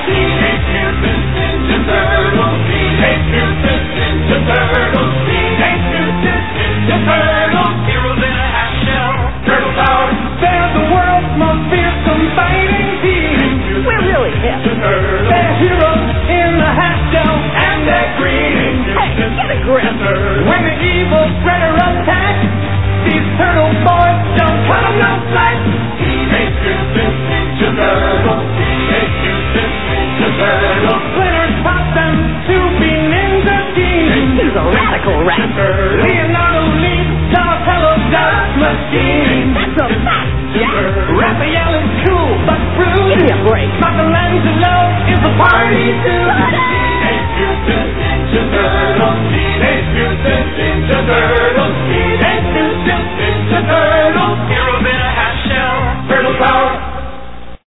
Teenage Mutant Ninja Turtles. Teenage Mutant Ninja Turtles. Teenage Mutant Ninja Turtles. Heroes in a half shell. Turtle power. They're the world's most fearsome fighting team. We're really hip. They're heroes in a half shell, and they're green. Hey, get a grip. When the evil Shredder attacks, these turtle boys don't cut them no slack. Teenage Mutant Ninja Turtles. Teenage Mutant Ninja Turtles. Splinter taught them to be ninja teens. He's a radical rat. Leonardo leads Donatello's dust machine. That's a fact, Jack. Raphael is cool but rude. Give me a break. Michelangelo is a party dude. Teenage Mutant Ninja Turtles. Teenage Mutant